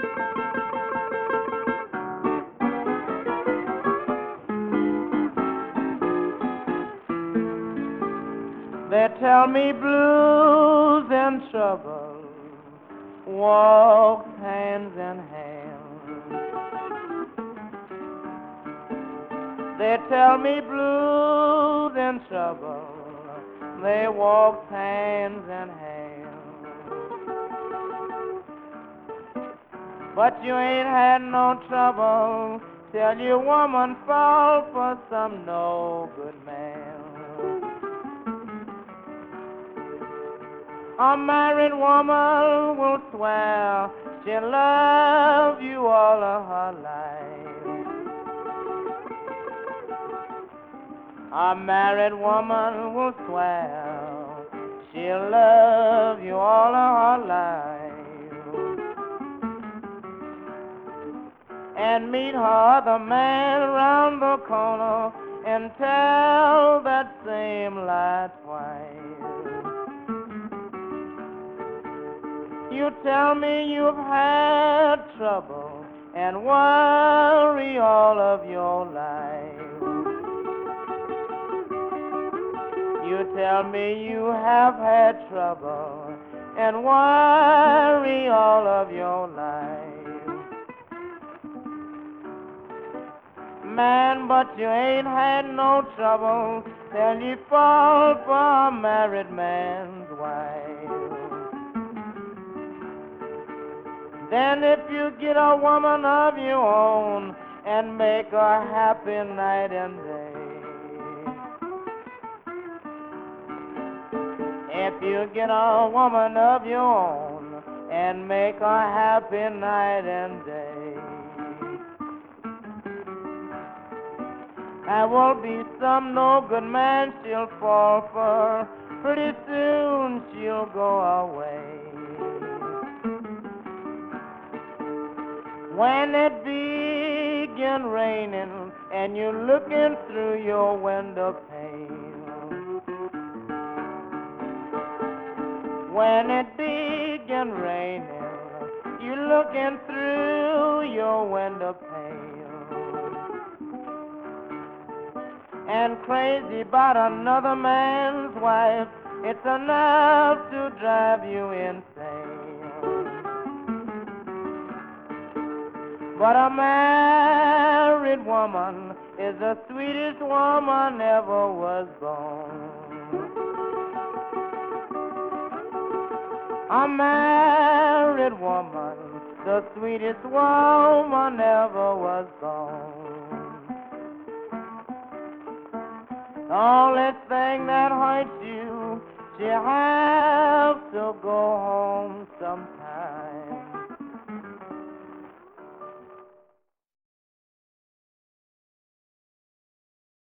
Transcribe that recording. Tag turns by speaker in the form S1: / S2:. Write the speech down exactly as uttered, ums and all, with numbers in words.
S1: They tell me blues and trouble walk hands in hand. They tell me blues and trouble, they walk hands in hand. But you ain't had no trouble till your woman fall for some no good man. A married woman will swear she'll love you all of her life. A married woman will swear she'll love you all of her life. And meet her other man round the corner and tell that same lie twice. You tell me you've had trouble and worry all of your life. You tell me you have had trouble and worry all of your life. Man, but you ain't had no trouble till you fall for a married man's wife. Then if you get a woman of your own and make her happy night and day. If you get a woman of your own and make her happy night and day. There will be some no good man she'll fall for. Pretty soon she'll go away. When it begin raining and you're looking through your window pane. When it begin raining, you're looking through your window pane. And crazy about another man's wife, it's enough to drive you insane. But a married woman is the sweetest woman ever was born. A married woman, the sweetest woman ever was born. The only thing that hurts you, she has to go home sometime.